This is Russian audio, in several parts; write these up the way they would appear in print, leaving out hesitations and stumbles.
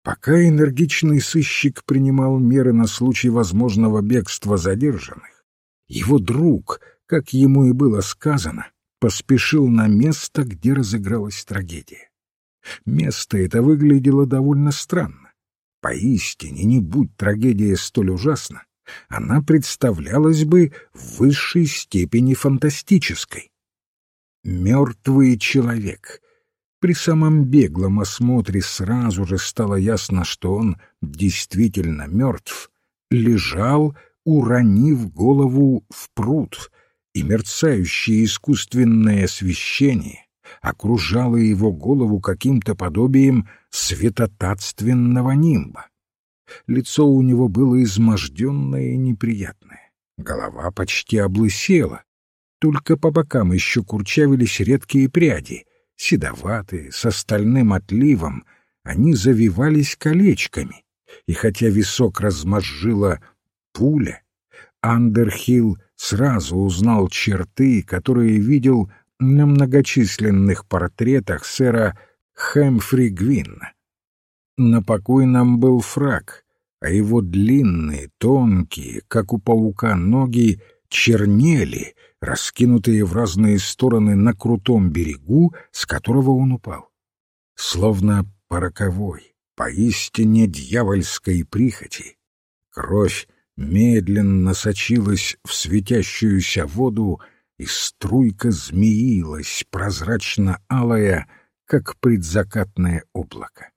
Пока энергичный сыщик принимал меры на случай возможного бегства задержанных, его друг, как ему и было сказано, поспешил на место, где разыгралась трагедия. Место это выглядело довольно странно. Поистине, не будь трагедия столь ужасна, она представлялась бы в высшей степени фантастической. Мертвый человек. При самом беглом осмотре сразу же стало ясно, что он действительно мертв, лежал, уронив голову в пруд, и мерцающее искусственное освещение окружало его голову каким-то подобием светотатственного нимба. Лицо у него было изможденное и неприятное, голова почти облысела, только по бокам еще курчавились редкие пряди, седоватые, с стальным отливом, они завивались колечками, и хотя висок размозжила пуля, Андерхилл сразу узнал черты, которые видел на многочисленных портретах сэра Хэмфри Гвинна. На покойном был фрак, а его длинные, тонкие, как у паука, ноги чернели, раскинутые в разные стороны на крутом берегу, с которого он упал. Словно по роковой, поистине дьявольской прихоти, кровь медленно сочилась в светящуюся воду, и струйка змеилась, прозрачно-алая, как предзакатное облако.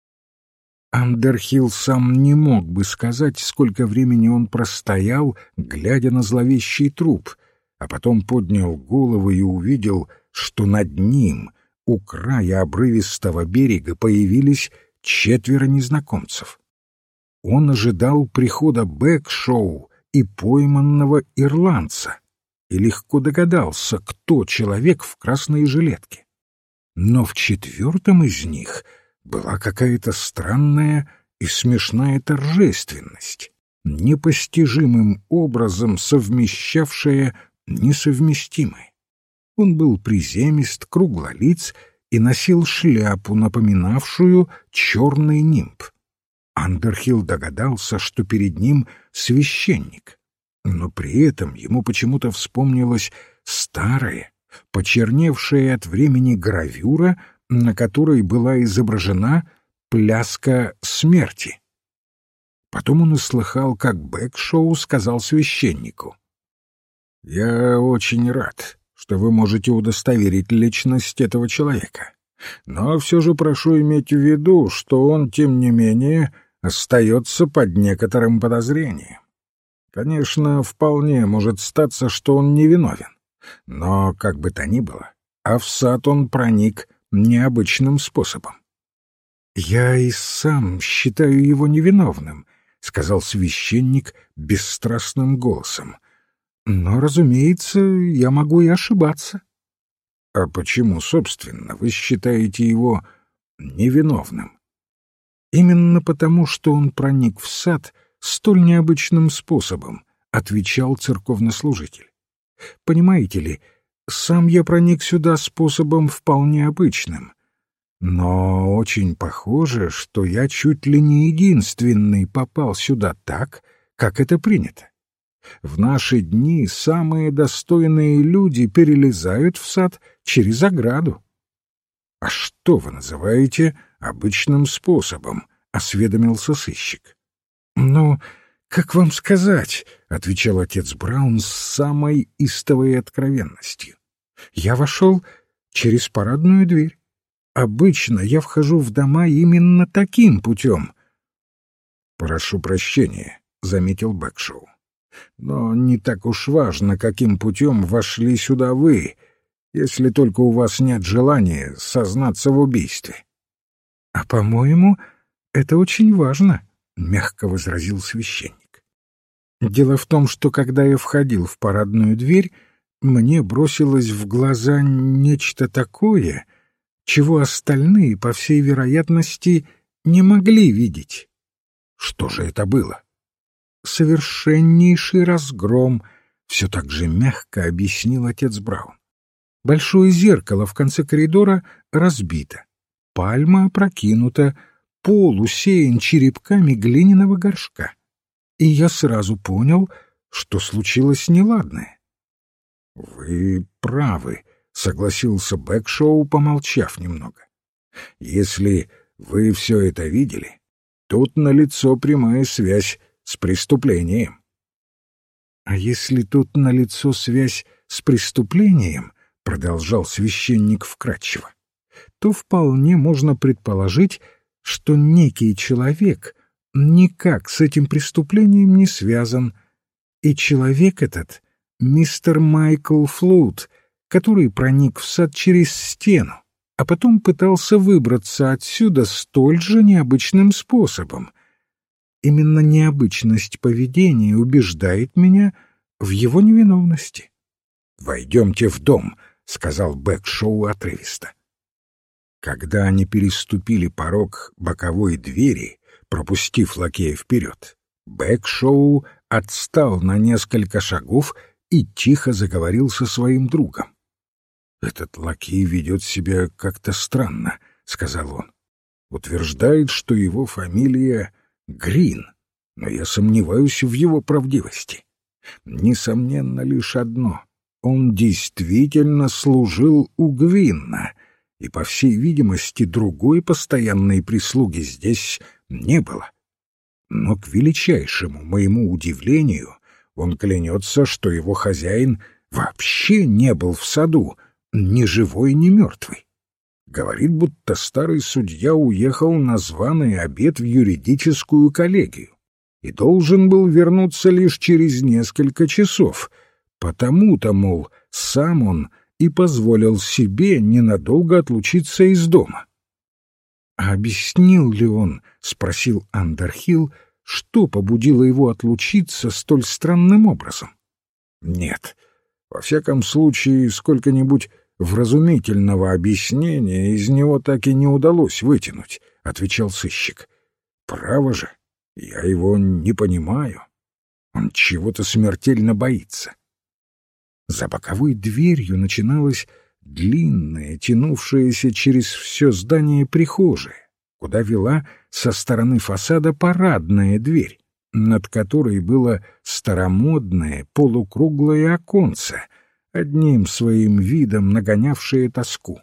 Андерхилл сам не мог бы сказать, сколько времени он простоял, глядя на зловещий труп, а потом поднял голову и увидел, что над ним, у края обрывистого берега, появились 4 незнакомцев. Он ожидал прихода Бэкшоу и пойманного ирландца и легко догадался, кто человек в красной жилетке. Но в 4-м из них была какая-то странная и смешная торжественность, непостижимым образом совмещавшая несовместимое. Он был приземист, круглолиц и носил шляпу, напоминавшую черный нимб. Андерхилл догадался, что перед ним священник, но при этом ему почему-то вспомнилась старая, почерневшая от времени гравюра, на которой была изображена пляска смерти. Потом он услыхал, как Бэкшоу сказал священнику: «Я очень рад, что вы можете удостоверить личность этого человека, но все же прошу иметь в виду, что он, тем не менее, остается под некоторым подозрением. Конечно, вполне может статься, что он невиновен, но, как бы то ни было, а в сад он проник необычным способом». «Я и сам считаю его невиновным», — сказал священник бесстрастным голосом. «Но, разумеется, я могу и ошибаться». «А почему, собственно, вы считаете его невиновным?» «Именно потому, что он проник в сад столь необычным способом», — отвечал церковнослужитель. «Понимаете ли, сам я проник сюда способом вполне обычным, но очень похоже, что я чуть ли не единственный попал сюда так, как это принято. В наши дни самые достойные люди перелезают в сад через ограду». «А что вы называете обычным способом?» — осведомился сыщик. «Ну, как вам сказать?» — отвечал отец Браун с самой истовой откровенностью. «Я вошел через парадную дверь. Обычно я вхожу в дома именно таким путем». «Прошу прощения», — заметил Бэкшоу. «Но не так уж важно, каким путем вошли сюда вы, если только у вас нет желания сознаться в убийстве». «А, по-моему, это очень важно», — мягко возразил священник. «Дело в том, что когда я входил в парадную дверь, мне бросилось в глаза нечто такое, чего остальные, по всей вероятности, не могли видеть». «Что же это было?» «Совершеннейший разгром», — все так же мягко объяснил отец Браун. «Большое зеркало в конце коридора разбито, пальма опрокинута, пол усеян черепками глиняного горшка. И я сразу понял, что случилось неладное. — Вы правы, — согласился Бэкшоу, помолчав немного. — Если вы все это видели, тут налицо прямая связь с преступлением. — А если тут налицо связь с преступлением, — продолжал священник вкратчиво, — то вполне можно предположить, что некий человек никак с этим преступлением не связан, и человек этот — мистер Майкл Флуд, который проник в сад через стену, а потом пытался выбраться отсюда столь же необычным способом. Именно необычность поведения убеждает меня в его невиновности. — Войдемте в дом, — сказал Бэкшоу отрывисто. Когда они переступили порог боковой двери, пропустив лакея вперед, Бэкшоу отстал на несколько шагов и тихо заговорил со своим другом. «Этот лакей ведет себя как-то странно», — сказал он. «Утверждает, что его фамилия Грин, но я сомневаюсь в его правдивости. Несомненно лишь одно — он действительно служил у Гвинна, и, по всей видимости, другой постоянной прислуги здесь не было. Но, к величайшему моему удивлению, он клянется, что его хозяин вообще не был в саду, ни живой, ни мертвый. Говорит, будто старый судья уехал на званый обед в юридическую коллегию и должен был вернуться лишь через несколько часов, потому-то, мол, сам он и позволил себе ненадолго отлучиться из дома. — А объяснил ли он, — спросил Андерхилл, — что побудило его отлучиться столь странным образом? — Нет, во всяком случае, сколько-нибудь вразумительного объяснения из него так и не удалось вытянуть, — отвечал сыщик. — Право же, я его не понимаю. Он чего-то смертельно боится. За боковой дверью начиналась длинная, тянувшаяся через все здание прихожая, куда вела со стороны фасада парадная дверь, над которой было старомодное полукруглое оконце, одним своим видом нагонявшее тоску.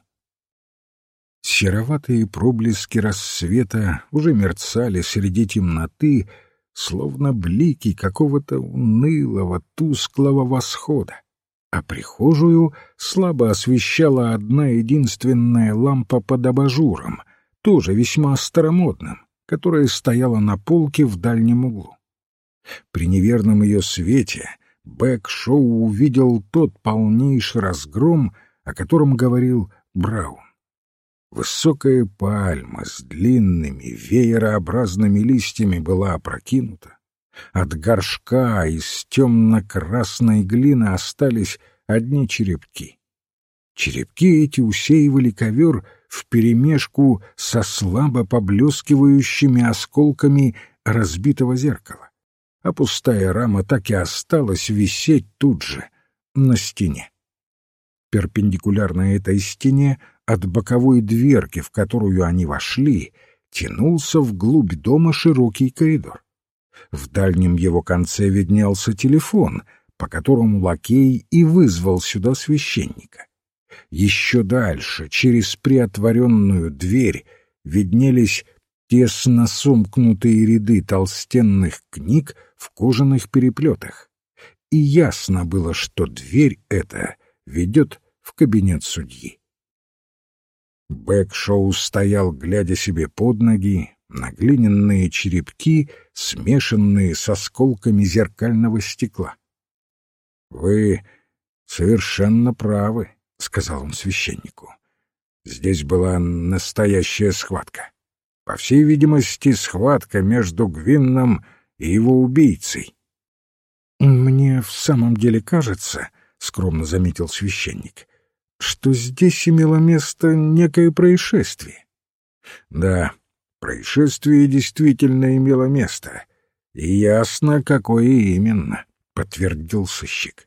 Сероватые проблески рассвета уже мерцали среди темноты, словно блики какого-то унылого, тусклого восхода, а прихожую слабо освещала одна единственная лампа под абажуром, тоже весьма старомодным, которая стояла на полке в дальнем углу. При неверном ее свете Бэкшоу увидел тот полнейший разгром, о котором говорил Браун. Высокая пальма с длинными веерообразными листьями была опрокинута. От горшка из темно-красной глины остались одни черепки. Черепки эти усеивали ковер вперемешку со слабо поблескивающими осколками разбитого зеркала, а пустая рама так и осталась висеть тут же, на стене. Перпендикулярно этой стене, от боковой дверки, в которую они вошли, тянулся вглубь дома широкий коридор. В дальнем его конце виднелся телефон, по которому лакей и вызвал сюда священника. Еще дальше, через приотворенную дверь, виднелись тесно сомкнутые ряды толстенных книг в кожаных переплетах. И ясно было, что дверь эта ведет в кабинет судьи. Бэкшоу стоял, глядя себе под ноги, на глиняные черепки, смешанные с осколками зеркального стекла. — Вы совершенно правы, — сказал он священнику. — Здесь была настоящая схватка. По всей видимости, схватка между Гвинном и его убийцей. — Мне в самом деле кажется, — скромно заметил священник, — что здесь имело место некое происшествие. — Да, происшествие действительно имело место, и ясно, какое именно, — подтвердил сыщик.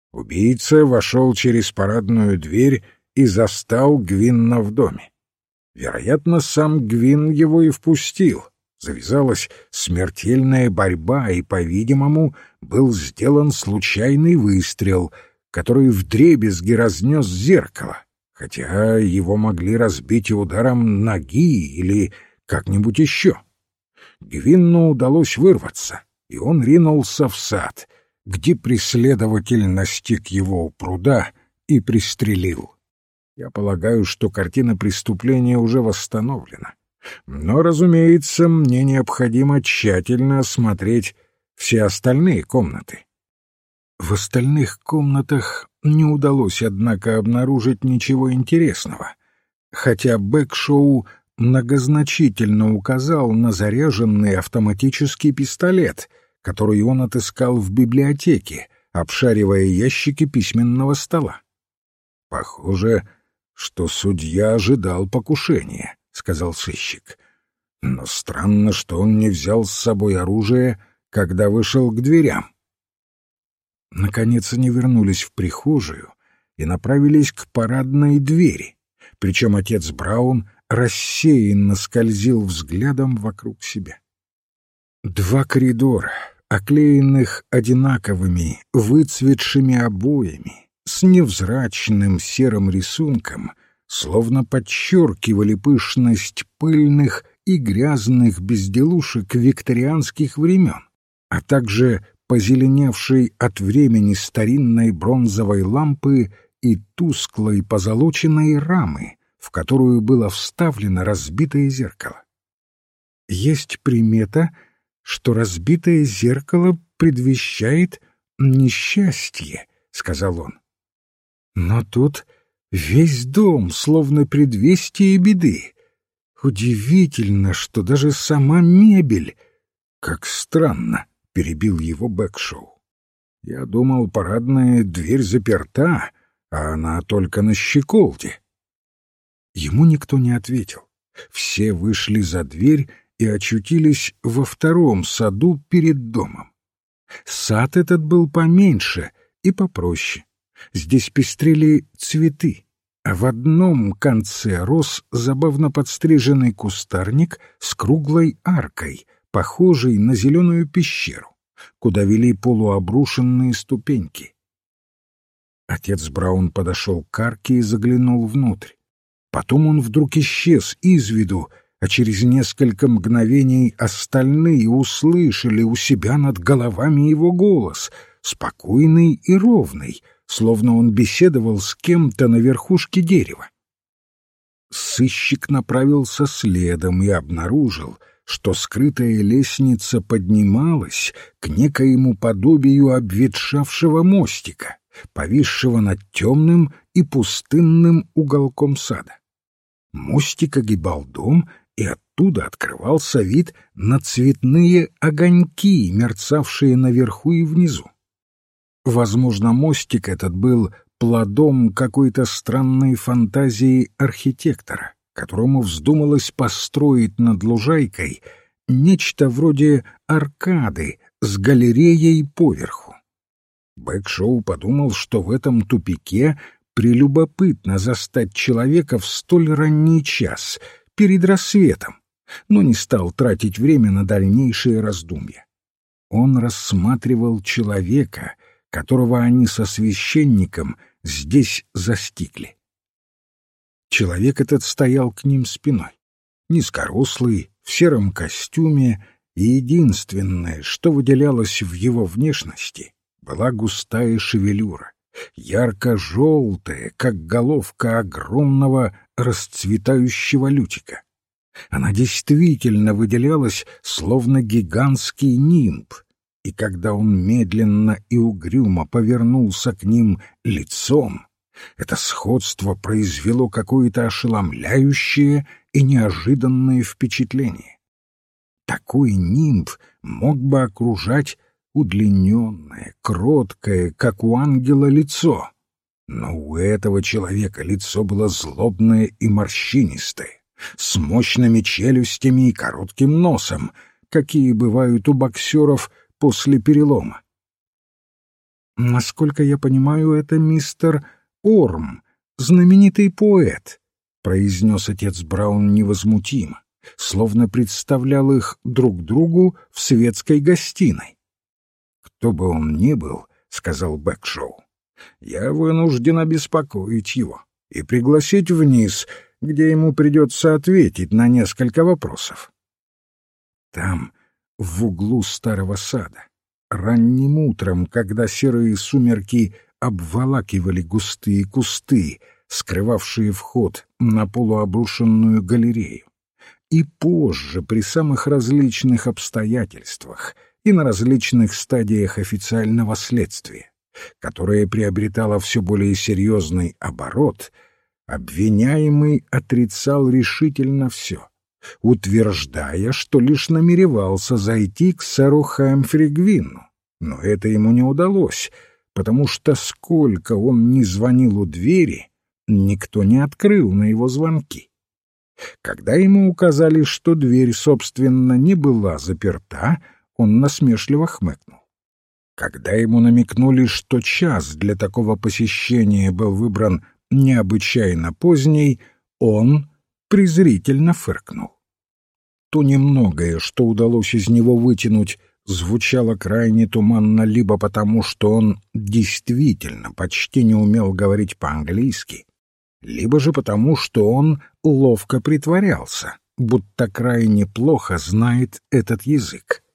Убийца вошел через парадную дверь и застал Гвинна в доме. Вероятно, сам Гвин его и впустил. Завязалась смертельная борьба, и, по-видимому, был сделан случайный выстрел, который вдребезги разнес зеркало, хотя его могли разбить и ударом ноги или как-нибудь еще. Гвинну удалось вырваться, и он ринулся в сад, где преследователь настиг его у пруда и пристрелил. Я полагаю, что картина преступления уже восстановлена. Но, разумеется, мне необходимо тщательно осмотреть все остальные комнаты. В остальных комнатах не удалось, однако, обнаружить ничего интересного, хотя Бэкшоу многозначительно указал на заряженный автоматический пистолет, который он отыскал в библиотеке, обшаривая ящики письменного стола. «Похоже, что судья ожидал покушения», — сказал сыщик. «Но странно, что он не взял с собой оружие, когда вышел к дверям». Наконец они вернулись в прихожую и направились к парадной двери, причем отец Браун рассеянно скользил взглядом вокруг себя. Два коридора, оклеенных одинаковыми выцветшими обоями, с невзрачным серым рисунком, словно подчеркивали пышность пыльных и грязных безделушек викторианских времен, а также позеленевшей от времени старинной бронзовой лампы и тусклой позолоченной рамы, в которую было вставлено разбитое зеркало. Есть примета, что разбитое зеркало предвещает несчастье, — сказал он. Но тут весь дом словно предвестие беды. Удивительно, что даже сама мебель... Как странно, — перебил его Бэкшоу. Я думал, парадная дверь заперта, а она только на щеколде. Ему никто не ответил. Все вышли за дверь и очутились во втором саду перед домом. Сад этот был поменьше и попроще. Здесь пестрели цветы, а в одном конце рос забавно подстриженный кустарник с круглой аркой, похожей на зеленую пещеру, куда вели полуобрушенные ступеньки. Отец Браун подошел к арке и заглянул внутрь. Потом он вдруг исчез из виду, а через несколько мгновений остальные услышали у себя над головами его голос, спокойный и ровный, словно он беседовал с кем-то на верхушке дерева. Сыщик направился следом и обнаружил, что скрытая лестница поднималась к некоему подобию обветшавшего мостика, повисшего над темным и пустынным уголком сада. Мостик огибал дом, и оттуда открывался вид на цветные огоньки, мерцавшие наверху и внизу. Возможно, мостик этот был плодом какой-то странной фантазии архитектора, которому вздумалось построить над лужайкой нечто вроде аркады с галереей поверху. Бэкшоу подумал, что в этом тупике прелюбопытно застать человека в столь ранний час, перед рассветом, но не стал тратить время на дальнейшие раздумья. Он рассматривал человека, которого они со священником здесь застигли. Человек этот стоял к ним спиной, низкорослый, в сером костюме, и единственное, что выделялось в его внешности, была густая шевелюра, ярко-желтая, как головка огромного расцветающего лютика. Она действительно выделялась, словно гигантский нимб, и когда он медленно и угрюмо повернулся к ним лицом, это сходство произвело какое-то ошеломляющее и неожиданное впечатление. Такой нимб мог бы окружать удлиненное, кроткое, как у ангела, лицо. Но у этого человека лицо было злобное и морщинистое, с мощными челюстями и коротким носом, какие бывают у боксеров после перелома. «Насколько я понимаю, это мистер Орм, знаменитый поэт», произнес отец Браун невозмутимо, словно представлял их друг другу в светской гостиной. «Кто бы он ни был, — сказал Бэкшоу, — я вынужден обеспокоить его и пригласить вниз, где ему придется ответить на несколько вопросов». Там, в углу старого сада, ранним утром, когда серые сумерки обволакивали густые кусты, скрывавшие вход на полуобрушенную галерею, и позже при самых различных обстоятельствах и на различных стадиях официального следствия, которое приобретало все более серьезный оборот, обвиняемый отрицал решительно все, утверждая, что лишь намеревался зайти к сэру Хэмфри Гвинну. Но это ему не удалось, потому что сколько он ни звонил у двери, никто не открыл на его звонки. Когда ему указали, что дверь, собственно, не была заперта, он насмешливо хмыкнул. Когда ему намекнули, что час для такого посещения был выбран необычайно поздний, он презрительно фыркнул. То немногое, что удалось из него вытянуть, звучало крайне туманно либо потому, что он действительно почти не умел говорить по-английски, либо же потому, что он ловко притворялся, будто крайне плохо знает этот язык.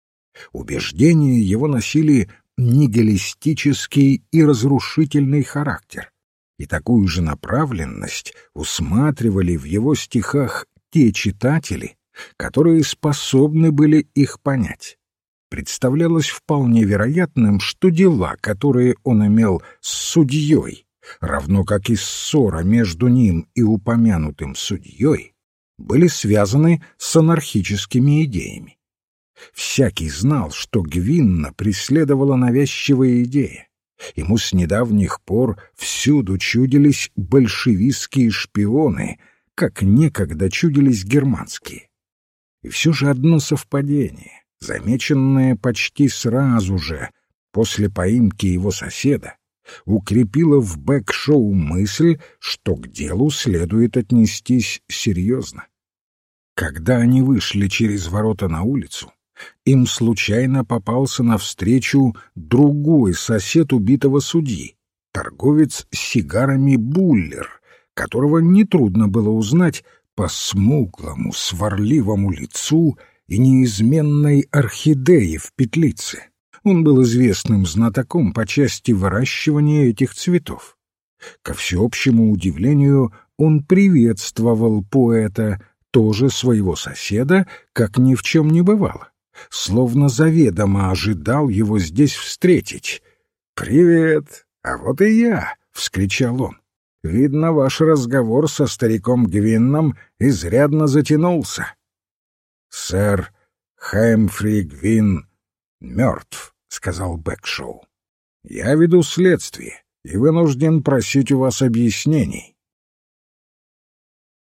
Убеждения его носили нигилистический и разрушительный характер, и такую же направленность усматривали в его стихах те читатели, которые способны были их понять. Представлялось вполне вероятным, что дела, которые он имел с судьей, равно как и ссора между ним и упомянутым судьей, были связаны с анархическими идеями. Всякий знал, что Гвинна преследовала навязчивая идея. Ему с недавних пор всюду чудились большевистские шпионы, как некогда чудились германские. И все же одно совпадение, замеченное почти сразу же после поимки его соседа, укрепило в Бэкшоу мысль, что к делу следует отнестись серьезно. Когда они вышли через ворота на улицу, им случайно попался навстречу другой сосед убитого судьи, торговец сигарами Буллер, которого нетрудно было узнать по смуглому, сварливому лицу и неизменной орхидее в петлице. Он был известным знатоком по части выращивания этих цветов. Ко всеобщему удивлению, он приветствовал поэта, тоже своего соседа, как ни в чем не бывало, словно заведомо ожидал его здесь встретить. «Привет! А вот и я!» — вскричал он. «Видно, ваш разговор со стариком Гвинном изрядно затянулся». «Сэр Хэмфри Гвинн мертв», — сказал Бэкшоу. «Я веду следствие и вынужден просить у вас объяснений.